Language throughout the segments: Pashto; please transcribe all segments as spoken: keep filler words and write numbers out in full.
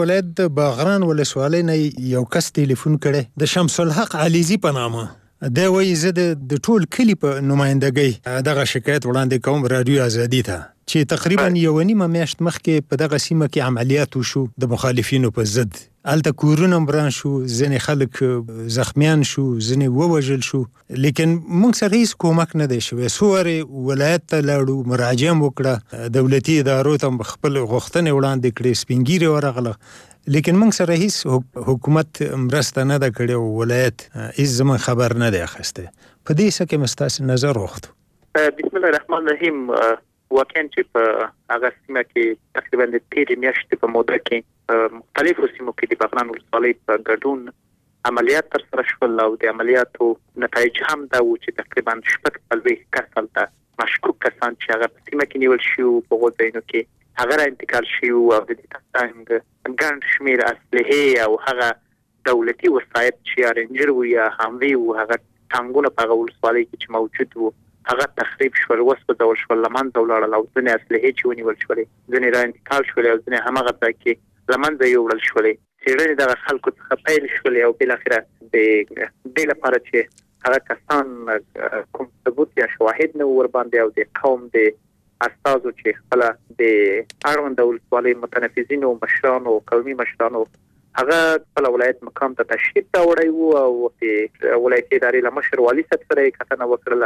ولایت د باغران ولسوالۍ نه یو کس ټلیفون کړی د شمس الحق علیزي په نامه. دا وایي زه د ټول کلي په نمایندګۍ دغه شکایت وړاندې کوم رادیو ازادي ته چې تقریبا یو نیمه میاشت مخکې په دغه سیمه کې عملیات وشو د مخالفینو په ضد. هلته کورونه وران شو، ځینې خلک زخمیان شو، ځینې ووژل شو، لیکن موږ سره هیڅ کومک نه دی شوی. څو وارې ولایت ته لاړو، مراجعه مو وکړه، دولتي ادارو ته خپل غوښتنې وړاندې کړې، سپین ږیرې ورغله، لیکن موږ سره هیڅ حکومت مرسته نه ده کړې او ولایت هیڅ زموږ خبر نه دی اخیستی. په دې څه کې مې ستاسې نظر غوښتو. بسم الله الرحمن الرحیم. واقعا چې په هغه سیمه کې تقریبا د تېرې میاشتې په موده کې مختلفو سیمو کې د باغران ولسوالۍ په ګډون عملیات ترسره شول او د عملیاتو نتایج هم دا و چې تقریبا شپږ څلوېښت کس هلته مشکوک کسان چې هغه په سیمه کې نیول شوي په هغو ځایونو کې هغه را انتقال شوي او د دې ترڅنګ ګڼ شمېر اسلحې او هغه دولتي وسایط چې یا رینجر وو یا حملې وو هغه ټانګونه په هغه ولسوالۍ کې چې موجود وو هغه تخریب شول، وسوځول شول، له منځه ولاړل او ځینې اسلحې چې ونیول شولې ځینې را انتقال شولې او ځینې هماغه ځای کې له منځه یوړل شولې. څېړنې دغه خلکو څخه پیل شولې او بالاخره د دې لپاره چې هغه کسان کوم ثبوت یا شواهد نه ورباندې او د قوم د استازو چې خپله د اړونده ولسوالۍ متنفذینو مشرانو قومي مشرانو هغه خپل ولایت مقام ته تشریف راوړی وو او د ولایتي ادارې له مشر والي صاحب سره یې کتنه وکړله.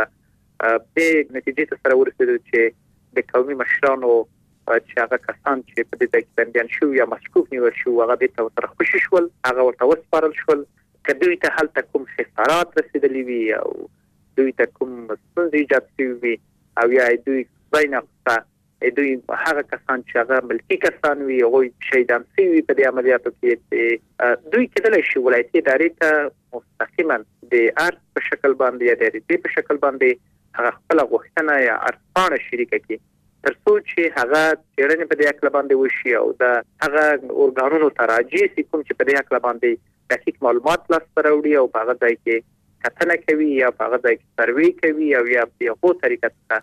دې نتیجې ته سره ورسېدل چې د قومي مشرانو چې هغه کسان چې په دې ځای کې بندیان شوي یا مشکوک نیول شوي هغه بېرته ورسره خوشي شول، هغه ورته وسپارل شول. که دوی ته هلته کوم خسارات رسېدلي وي او دوی ته کوم ستونزې ایجاد شوي وي او یا دوی خدای ناخواسته دوی هغه کسان چې هغه ملکي کسان وي هغوی شهیدان شوي وي په دې عملیاتو کې دوی کېدلی شي ولایتي ادارې ته مستقیما د عرض په شکل باندې یا د عریضې په شکل باندې هغه خپله غوښتنه یا عرضپاڼه شریکه کړي تر څو چې هغه څېړنې په دې هکله باندې وشي او د هغه ارګانونو ته راجع شي کوم چې په دې هکله باندې دقیق معلومات لاسته راوړي او په هغه ځای کې کتنه کوي یا په هغه ځای کې سروې کوي او یا په هغو طریقه څخه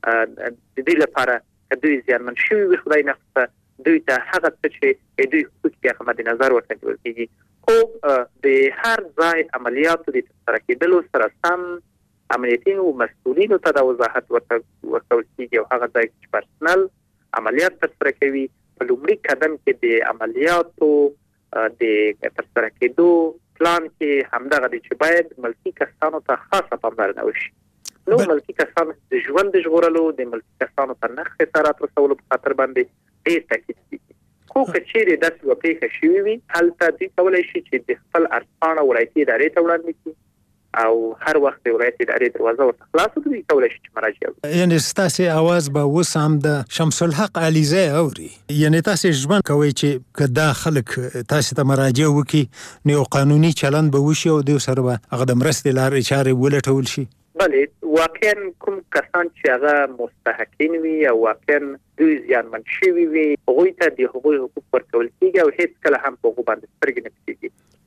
د دې لپاره که دوی زیانمن شوي وي خدای نخواسته دوی ته هغه څه چې دوی حقوق دي هغه مد نظر ورته نیول کېږي. خو د هر ځای عملیاتو د ترسره کېدلو سره سم امنیتي مسؤلینو ته دا وضاحت ورکول کېږي او هغه ځای چې پرسنل عملیات ترسره کوي په لومړي قدم کې د عملیاتو د ترسره کېدو پلان کې همدغه دی چې باید ملکي کسانو ته خاصه پاملرنه وشي. نو ملکي کسانو د ژوند د ژغورلو د ملکي کسانو ته نه خسارات رسولو په خاطر باندې ډېر تاکید کېږي. خو که چیرې داسې یوه پېښه شوې وي هلته دوی کولی شي چې د خپل عرضپاڼه ولایتي ادارې ته وړاندې کړي او هر وخت د ولایتي ادارې دروازه ورته خلاصه کړي، دوی کولی شي چې مراجعه وکړي. یعنې ستاسې اواز به اوس هم د شمس الحق علیزی اوري، یعنې تاسې ژمن کوئ چې که دا خلک تاسې ته مراجعه وکړي نو یو قانوني چلند به وشي او دوی سره به هغه د مرستې لارې چارې ولټول شي. بله، واقعا کوم کسان چې هغه مستحقین وي او واقعا دوی زیانمن شوي وي هغوی ته د هغوی حقوق ورکول کېږي او هېڅکله هم په هغو باندې سترګې نه پټېږي.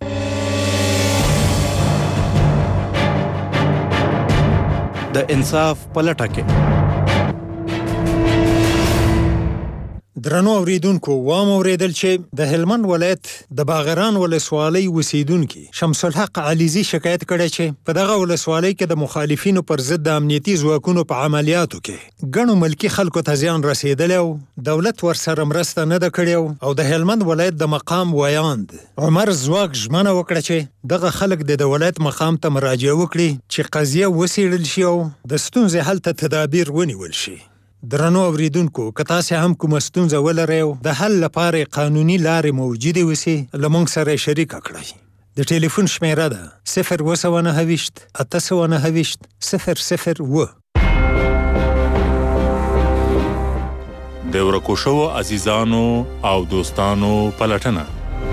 د انصاف په لټه کې درنو اوریدونکو، وام اوریدل چې د هلمند ولایت د باغران ولسوالۍ اوسیدونکي شمس الحق علیزي شکایت کړی چې په دغه ولسوالۍ کې د مخالفینو پر ضد د امنیتي ځواکونو په عملیاتو کې ګڼو ملکي خلکو ته زیان رسېدلی او دولت ورسره مرسته نه ده کړې او د هلمند ولایت د مقام ویاند عمر ځواک ژمنه وکړه چې دغه خلک د ولایت مقام ته مراجعه وکړي چې قضیه وڅېړل شي او د ستونزې حل ته تدابیر ونیول شي. درنو اوریدونکو، که تاسې هم کومه ستونزه ولرئ او د حل لپاره قانوني لارې موجودې اوسي له موږ سره یې شریکه کړئ. د ټلیفون شمیره ده صفر اوه سوه نهه ویشت اته سوه نهه ویشت صفر صفر اوه. د ورکو شوو عزیزانو او دوستانو پلټنه.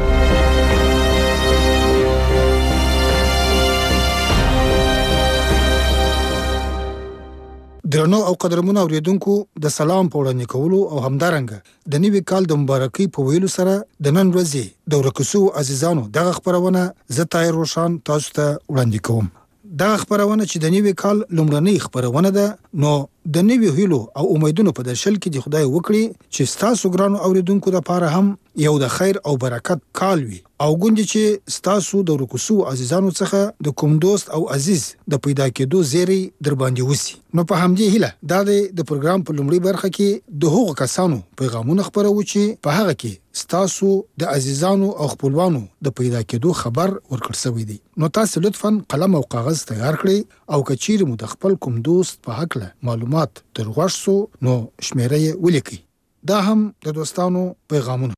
درنو او قدرمنو اوریدونکو، د سلام په وړاندې کولو او همدارنګه د نوي کال د مبارکۍ په ویلو سره د نن ورځې د ورکو شوو عزیزانو دغه خپرونه زه طاهر روشان تاسو ته وړاندې کوم. دغه خپرونه چې د نوي کال لومړنۍ خپرونه ده، نو د نوي هیلو او امیدونو په درشل کې د خدای وکړي چې ستاسو ګرانو اوریدونکو لپاره هم یو د خیر او برکت کال وي او ګوندې چې ستاسو د ورکوسو عزیزانو څخه د کوم دوست او عزیز د پیدا کېدو زیری در باندې وسی. نو په همدې هیله دا د پروګرام په لومړي برخه کې د هغو کسانو پیغامونه خپرو چې په هغه کې ستاسو د عزیزانو او خپلوانو د پیدا کېدو خبر ورکړ شوی دی. نو تاسو لطفاً قلم او کاغذ تیار کړئ او که چیرې مو د خپل کوم دوست په هکله معلومات در غوښ سو نو شمیره یې ولیکئ. دا هم د دوستانو پیغامونه.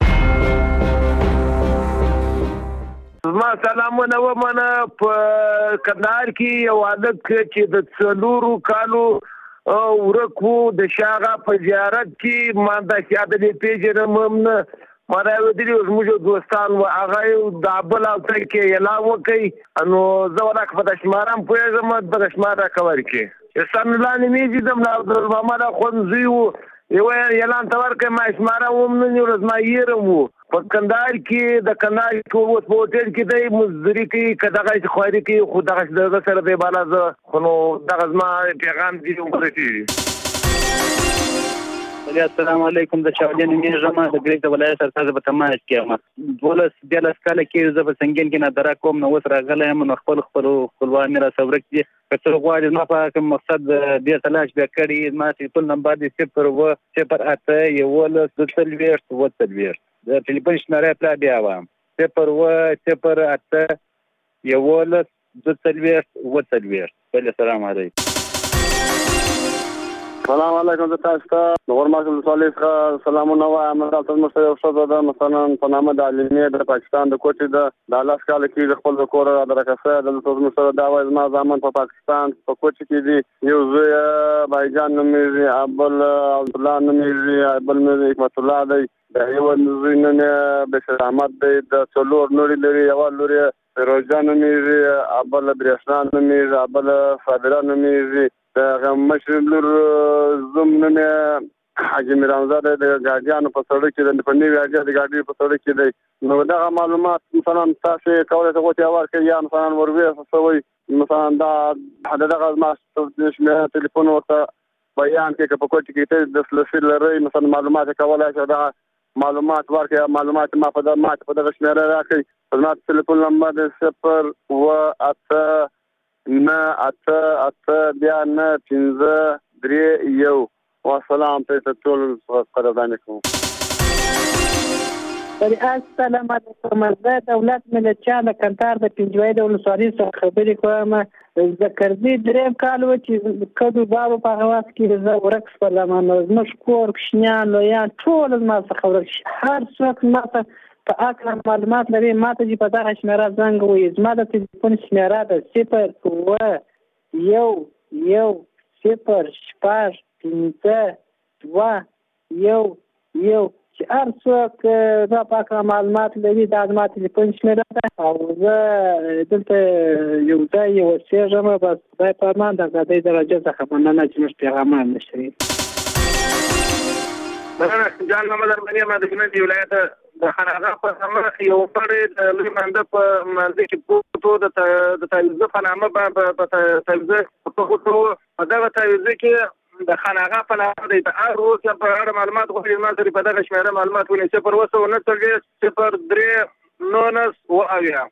ما سلامونه ومنه. په کندهار کې یو عادت چې د څلورو کالو ورک و د شاغه په زیارت کې ما د شادلې پیژنم هم نه ما راودلي زموږ دوستان و هغه د ابل او ته کې اعلان وکړي نو زه ورک په دشمارم پوهېږم د دشمار راکور کې استان الله نمیږي د عبدالرحمن خونزي و یو اعلان تور کې ما اسماره وم نه ورځ ما یېرم و په کندهار کې د کندهار کې اوس په هوټل کې دی مزدوري کوي که دغه خواري کوي خو دغه دغه سره دی بالا زه خو نو دغه زما پیغام دي ورسېږي. السلام علیکم. د چاودین میږم د ګریک د ولایت سرتاز په تماس کې یم. دولس دیالس کاله کې زه په سنگین کې نه درا کوم نو اوس راغلی یم نو خپل خپل خپلوان مې را سورک دي که څه غواړي زما په کوم مقصد دې تلاش بیا کړي زما ټلیفون نمبر دی صفر اووه صفر اته یولس دوه څلوېښت اووه څلوېښت د ټلیفون شمېره پلا بیا وایم صفر اووه صفر اته یولس دوه څلوېښت اووه څلوېښت. بل السلام علیکم. سلام علیکم. زه تاسو ته د غورماک ولسوالۍ څخه سلامونه وایم. دلته زموږ سره یو ښځه ده مثلا په نامه د علمې د پاکستان د کوټې ده د لس کاله کېږي خپل د کوره رادرکه دلته زموږ سره دا وایي زما زامن په پاکستان په کوټې کې دي. یو زوی یې بایجان نومېږي بل عبدالله نومېږي بل مې حکمت الله دی د یو زوی نوم یې بشیر احمد دی د څلور لوري لري یوه لور یې فیروزجان نومېږي بل برېښنا نومېږي بل صابره نومېږي د هغه مشر لور زوم نوم یې حاجي میرحمزه دی د ګاډیانو په سړک کې دی په نوي اجیا د ګاډیو په سړک کې دی. نو دغه معلومات مثلا تاسو کولی شئ غوټې ورکړئ یا مثلا ورویې شوی مثلا دا دغه زما شمېره تلیفون ورته بیان کړئ که په کوټې کې ته دسترسي لرئ مثلا معلومات یې کولی شئ دغه معلومات ورکړئ معلومات ما په دغه ماته په دغه شمېره راکړئ. زما تلیفون نمبر دی صفر اووه اته نه اته اته بیا نه پنځه درې یو. والسلام ته ټول قدرداني کوم. السلام علیکم. زه دولت ملتچا د کندهار د پنجوایي د ولسوالۍ څخه خبرې کوم. د کردي درېیم کال و چې کدو بابو په هغه وخت کې زه ورک شولم نو زموږ کور کوچنیان لویان ټول زما څخه ورک شي. هر څوک ما ته په هکله معلومات لري ما ته چې په دغه شمېره زنګ ووایي. زما د تلیفون شمېره ده صفر اووه یو یو صفر شپږ پنځه دوه یو یو چې هر څوک دا په هکله معلومات لري دا زما تلیفون شمېره ده او زه دلته یو ځای یې اوسېږم. بس خدای په امان د ازادۍ درجه څخه مننه چې موږ پیغامان نشوي. مننه. جان محمد ارمني یم د کونړ ولایت د خانقاه په نامه یو سړی د لوی مانده په مانځه کې پروت و د تلویزه په نامه په تلویزه پروت و. په دغه تلویزه کې د خانقاه په نامه دی د هر روز په اړه معلومات غواړي زما سره په دغه شمېره معلومات ونیسي صفر اووه سوه نهه څلوېښت صفر درې نولس اووه اویا.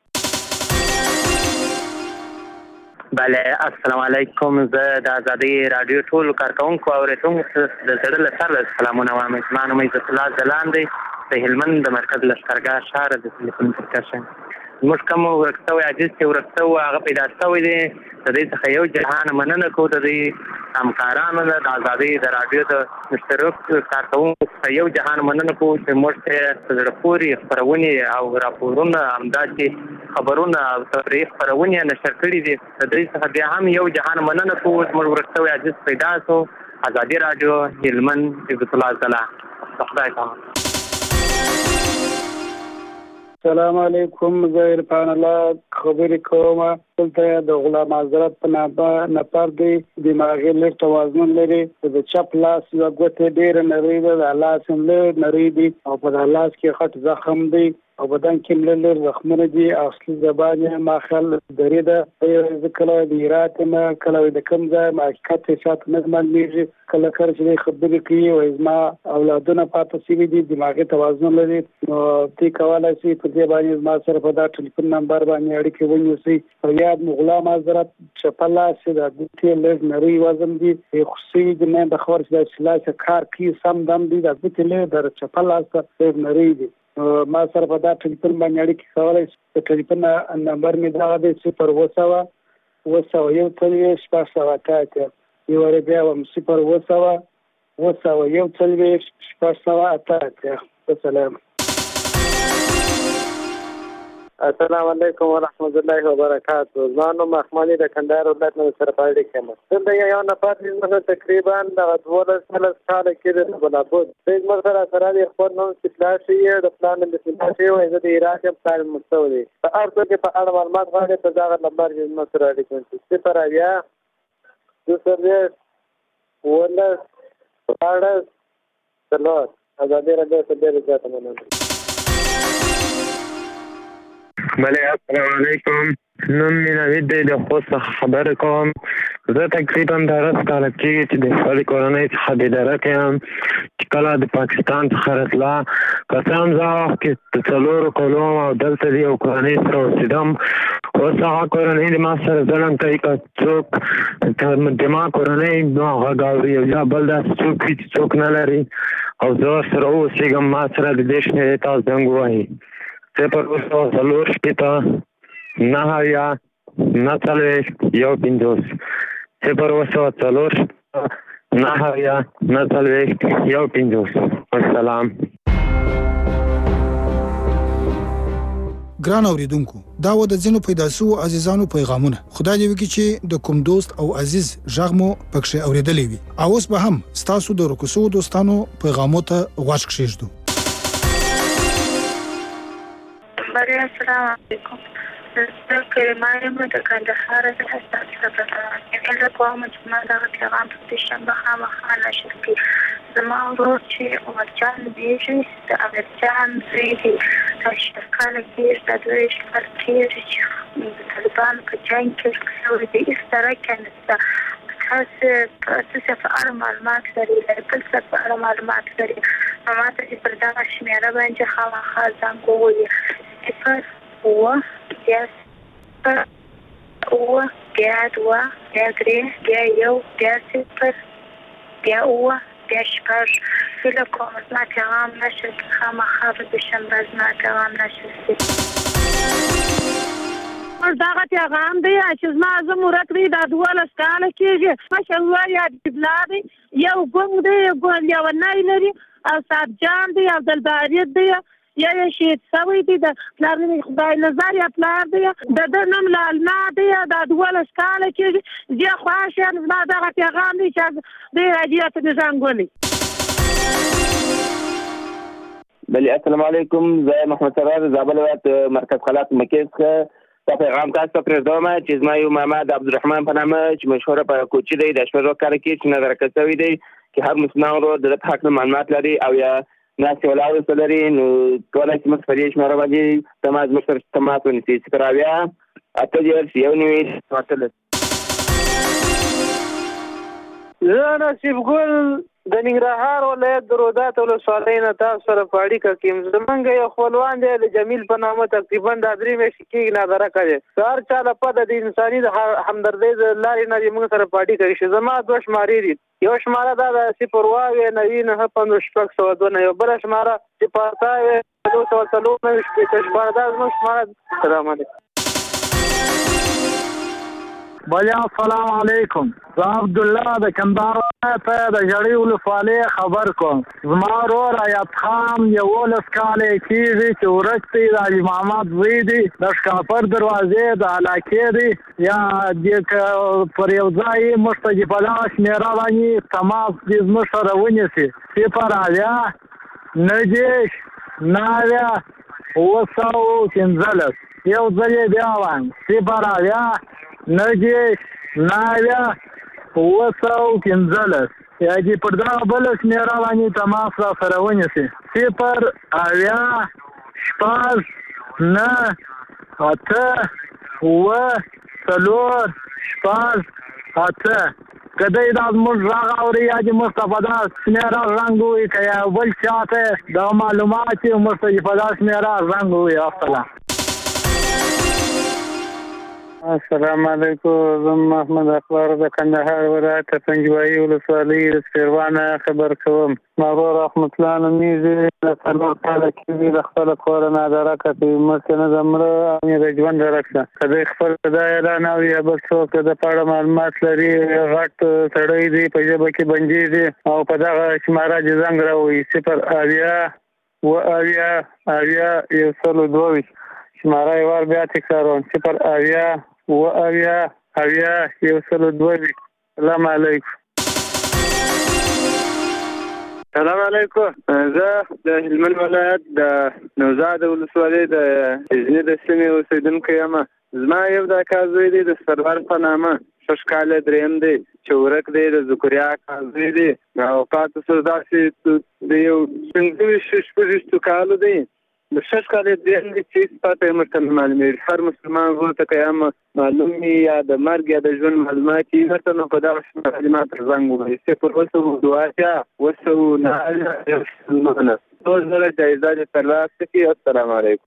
بله السلام علیکم. زه د ازادۍ راډیو ټولو کارکوونکو او اورېدونکو د زړه له سره سلامونه وایم. زما نوم عزت الله ځلان دی د هلمند د مرکز لښکرګاه ښار د تلیفون ترکشه. زموږ کوم ورک شوی عزیز چې ورک شوی هغه پیدا شوی دی د دې څخه یو جهان مننه کوو د دې همکارانو د ازادۍ د راډیو د مشترک کارکوونکو څخه یو جهان مننه کوو چې موږ ته په زړه پورې خپرونې او راپورونه همداسې خبرونه او تفریحي خپرونې نشر کړي دي. د دې څخه بیا هم یو جهان مننه کوو چې موږ ورک شوی عزیز پیدا شو. ازادي راډیو هلمند عزت الله ځلا. خدای پامان. السلام علیکم. زه عرفان الله خبرې کوم. دلته د غلام حضرت په نامه نفر دی دماغي لږ توازن لري د چپ لاس یو ګوته ډېر نری ده د لاس هم لږ نری دی او په لاس کې خط زخم دی او بدن کې لږ زخمونه دي اصلي زبان یې ماخل درې ده ذکر د ایرات نه کله د کوم ځای ما حقیقت شات نه معلومیږي کله کله چې خبرې کوي او زما اولادونه پاتې شوي دي دماغي توازن لري نو تی کولای شي په دې باندې ما سره په دا ټلیفون نمبر باندې اړیکه ونیسي او یاد غلام حضرت چپلا چې د ګوتې لږ نری وزن دي خصوصي د نه د خبر چې سلاشه کار کوي سم دم دي د ګوتې له در چپلا سره نری دي ما سره په دا ټلیفون باندې اړیکه کولای شي د ټلیفون نمبر می دا دی صفر وسوه وسوه یو څلوېښت شپږ سوه اته یو ور بیا هم صفر وسوه وسوه یو څلوېښت شپږ سوه اته السلام السلام علیکم ورحمت الله وبرکاته. زانو مخمانی د کندهار ولایت نه سره پاتې کېم. دلته یو نفر چې تقریبا د دولس سال کال کې د بلابود د مزرعه سره د خپل نوم سپلاشي د پلان د سپلاشي او د ایران په پلان مستوي. په ارته کې په اړه معلومات غواړي ته دا نمبر یې نو سره اړیکه صفر بیا د سرویس ولا پاړه څلور ازادي راډیو ته ډېر زیات مننه. بله السلام علیکم. نوم مې نوید دی د خوست څخه خبرې کوم. زه تقریبا درس کاله کېږي چې د خپلې کورنۍ څخه بېدرکه یم چې کله د پاکستان څخه راتله که څه هم زه هغه وخت کې د څلورو کالو او دلته د یو کورنۍ سره اوسېدم. اوس هغه کورنۍ د ما سره ظلم کوي که څوک د ما کورنۍ نو غږ اوري او یا بل داسې څوک وي چې څوک نه لري او زه ورسره واوسېږم ما سره د دې شمېرې ته زنګ ووهي صفر اوسه څلور شپېته نهه اویا نهه څلوېښت یو پنځوس صفر اوسه څلور شپېته نهه اویا نهه څلوېښت یو پنځوس. والسلام. ګران اوریدونکو دا و د ځینو پیدا شوو عزیزانو پیغامونه. خدای دې وکړي چې د کوم دوست او عزیز غږ مو پکښې اورېدلی وي او اوس به هم ستاسو د ورکو دوستانو پیغامو ته غوږ کښېږدو. السلام علیکم. زه کریمه یم د کندهار د حساس سره فکر کوم چې ما دغه پیغام په دوشنبه خامخا نشر کړي. زما ورور چې عمرجان نومیږي د امیرجان زوی دی دا شپږ کاله کېږي دا دېرش کاله کېږي چې د طالبانو په جنګ کې شوی دی. هېڅ درکه نشته. تاسو تاسو په اړه معلومات لرئ د بل څه په اړه معلومات لرئ نو ما ته چې پر دغه شمېره باندې خامخا زنګ ووهئ صفر اووه بیا صفر اووه بیا دوه بیا درې بیا یو بیا صفر بیا اووه بیا شپږ. هیله کوم زما پیغام نشر کړي خامخا به دوشنبه زما پیغام نشر کړي. دغه پیغام دی چې زما زه مورک دی دا دولس کاله کېږي ماشاءالله یا ډبلا دی یو ګونګ دی یو لیونی لري او صاحبجان دی عبدالباري دی یا یې شهید شوی دی د پلار خدای نظر یا پلار دی د ده نوم لالنا دی دا دولس کاله کېږي زه خوښ یم زما دغه پیغام دی چې دې راډیو ته مې زنګ وهلی. بله السلام علیکم. زه محمد سرور زابل ولایت مرکز خلاص مکې څخه دا پیغام تاسو ته پرېږدم چې زما یو ماما د عبدالرحمن په نامه چې مشهوره په کوچي دی د شپږو کاله کې چې نظر کړی شوی دی چې هر مسلمان ورور د ده په حق معلومات لري او یا ناستې ولاړ ورسره لري نو کولی شي موږ پر دې شمېره باندې تماس موږ سره تماس ونیسي صفر اویا اته دېرش یو نوي اتلس. زه نصیب ګل د ننګرهار ولایت د رودات ولسوالۍ نه تاسو سره په اړیکه کې یم. زمونږ یو خپلوان دی د جمیل په نامه تقریبا دا درې میاشتې کېږي نادرکه دی. که هر چا لپاره د انساني د همدردۍ د لارې نه دې موږ سره په اړیکه کې شي. زما دوه شمارې دي. یو شماره دا د صفر اووه نوي نهه پنځوس شپږ سوه دوه نه یو بله شماره صفر اته دوه سوه څلور نوي شپېته شپږ دا زموږ شماره. السلام علیکم. بله السلام علیکم. زه عبدالله د کندهار ولایت د ژړۍ ولسوالۍ خبر کوم. زما ورور ایت خان یولس کاله کېږي چې ورک دی د حاجي محمد زوی دی د شکاپر دروازې د علاقې دی یا د پر یو ځای موږ ته چې په دغه شمېره باندې تماس دې زموږ سره ونیسي صفر اویا نهه دېرش نهه اویا اوه سوه پنځلس. یو ځل یې بیا وایم صفر اویا نهه نهه اوه سوه پنځلس یا چې پر دغه بله شمېره باندې تماس را سره ونیسي صفر اویا شپږ نهه اته اوه څلور شپږ اته که دی دا زموږ غږ اوري یا چې موږ ته په دا شمېره زنګ ووهي که یا بل چا ته دغه معلومات چې موږ ته په دا شمېره زنګ ووهي السلام السلام علیکم. زه محمد اخبار د کندهار ولایت پنجوایي ولسوالۍ د سپیروانه خبر کوم. مارو رحمت الله نومیږي. د څلور کاله کېږي د خپله کوره نادرکه کوي. مخکې نه د مړه او د ژوند درکه که دی خپل دا اعلان او یا بل څوک د پاړه معلومات لري غټ سړی دی په ژبه کې بندېږي او په دغه شماره چې زنګ راووهي صفر اویا اوه اویا اویا یو سل او دوه ویشت شماره یې وار بیا تکراروم صفر اویا اوه اویا اویا یو سل او دوه ویشت. سلام علیکم. سلام علیکم. زه د هلمند ولایت د نوزاد ولسوالۍ د غزني د سیمې اوسېدونکی یم. زما یو د اکا زوی دی د سرور په نامه شش کاله دریم دی چې ورک دی د ذکریا اکا زوی دی او پاتې سو داسې د یو پنځه ویشت شپږ ویشتو کالو دی د شش کالې دریم دی چې پاته یې موږ ته معلومېږي. هر مسلمان ورور ته که یا معلوم وي یا د مرګ یا د ژوند معلومات وي ورته نو په دغه شمېره دې ما ته زنګ ووهي صفر اوه سوه دوه اتیا اوه سوه نهه یو سل نهه څو زره جایزه دې ترلاسه کړي. السلام علیکم.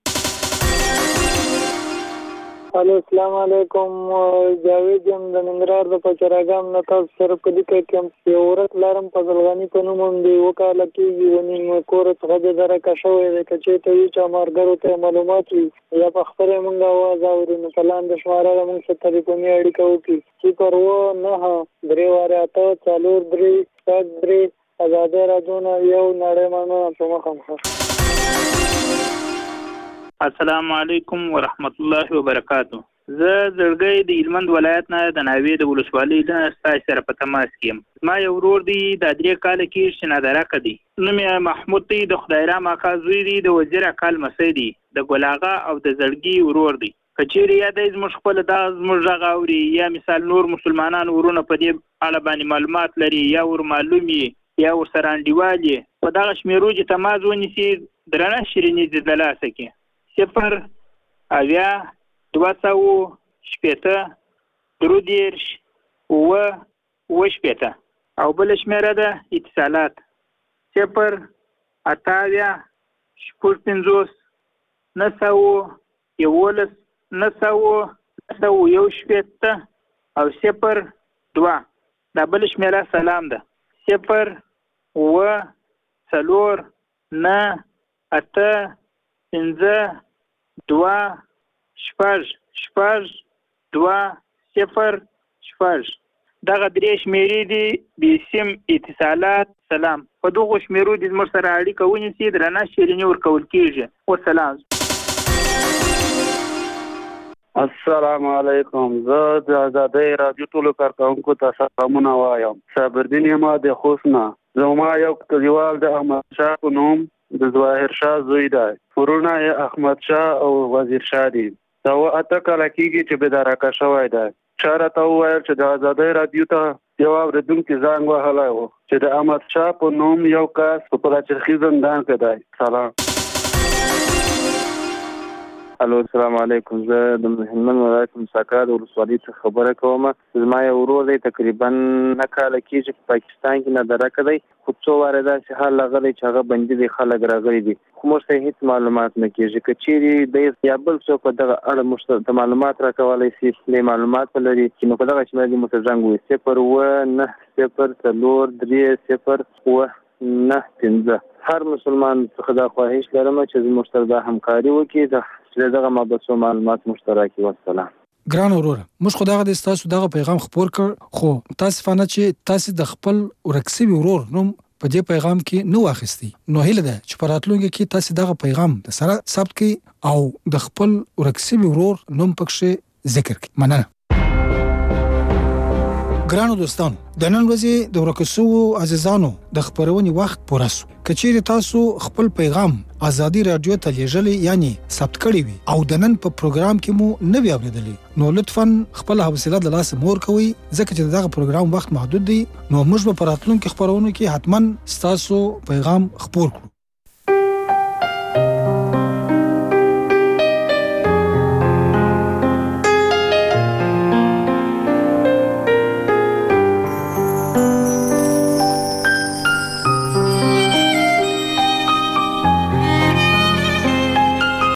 الو السلام علیکم. جاوید یم د ننګرهار د پچراګام نه تاسو سره په لیکه کې یو ورک لرم په زلغاني په نوم هم دی اوه کاله کېږي ونیم کور څخه د درکه شوی دی که چېرته وي چې ملګرو ته معلومات وي یا په خپله یې موږ اواز اورو نو په لاندې شماره ده موږ سره تلیفوني اړیکه وکړي صفر اوه نهه درې وارې اته څلور درې شپږ درې ازادۍ راډیو نه یو نړۍ مننه په مخه مخه. السلام علیکم ورحمت الله وبرکاتو. زه زړګی د هلمند ولایت نه د ناوې د ولسوالۍ نه ستاسو سره په تماس کې یم. زما یو ورور دی دا درې کاله کېږي چې نادرکه دی. نوم یې محمود دی د خدایرام اکا زوی دی د وزیر اکا لمسی دی د ګل اغا او د زړګي ورور دی. که چیرې یا دی زموږ خپله دا زموږ غږ اوري یا مثال نور مسلمانان ورونه په دې اړه باندې معلومات لري یا ور معلوم یې یا ورسره انډیوال یې په دغه شمېرو چې تماس ونیسي درنه شیریني دې د لاسه کې صفر اویا دوه سوه شپېته درې دېرش اوه اوه شپېته او بله شمېره ده اتصالات صفر اته اویا شپږ پنځوس نهه سوه یولس نهه سوه نهه سوه یو شپېته او صفر دوه دا بله شمېره سلام ده صفر اوه څلور نهه اته پنځه دوه شپږ شپږ دوه صفر شپږ دغه درې شمېرې دي بې سیم اتصالات سلام. په دغو شمېرو دې زموږ سره اړیکه ونیسي درنه شیریني ورکول کېږي. والسلام. السلام علیکم. زه د ازادۍ راډیو ټولو کارکوونکو ته سلامونه وایم. صابردین یم د خوست نه. زما یو کلیوال د احمدشاه په نوم د ظاهر شاه زوی دی. ورونه یې احمد شاه او وزیر شاه دي. دا اوه اته کاله کېږي چې بېدارکه شوی دی. چا راته وویل چې د ازادۍ راډیو ته یو اورېدونکي زنګ وهلی و چې د احمد شاه په نوم یو کس په پلاچرخي زندان کې دی. سلام. الو السلام علیکم. زه د هلمند ولایت مساکا د ولسوالۍ څخه خبره کوم. زما یو ورور دی تقریبا نهه کاله کېږي په پاکستان کې نادرکه دی خو څو واره داسې حال راغلی چې هغه بندي دی خلک راغلي دي خو موږ ته هېڅ معلومات نه کېږي. که چیرې دی یا بل څوک په دغه اړه موږ ته معلومات راکولی شي دی معلومات ولري نو په دغه شمېره دې موږ ته زنګ ووهي صفر اوه نهه صفر څلور درې صفر اوه نهه پنځه. هر مسلمان څخه دا خواهش لرم چې زموږ سره دا همکاري وکړي چې دغه مبحثو معلومات مشترک وي. والسلام. ګران وروره موږ خو دغه د ستاسو دغه پیغام خپور کړ خو تاسفانه چې تاسو د خپل ورک سوي ورور نوم په دې پیغام کې نو واخیستی نو هیله ده چې په راتلونکي کې تاسو دغه پیغام د سره ثبت کړئ او د خپل ورک سوي ورور نوم پکښې ذکر کړئ. مننه. ګرانو دوستانو د نن ورځې د ورکو شوو عزیزانو د خبرونې وخت پوره سو. که چیرې تاسو خپل پیغام آزادي رادیو ته لیږلی یعنی ثبت کړی وي او د نن په پروګرام کې مو نه وي اورېدلی نو لطفا خپل حوصله د لاسه مور کوئ ځکه چې دغه پروګرام وخت محدود دی نو موږ به په راتلونکي خپرونو کې حتما ستاسو پیغام خپور کړو.